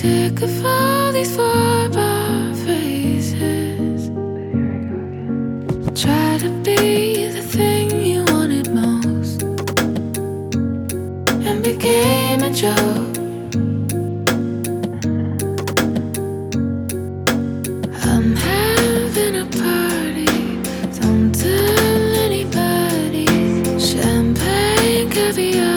sick of all these four-bar phrases. Try to be the thing you wanted most and became a joke. I'm having a party, don't tell anybody. Champagne, caviar,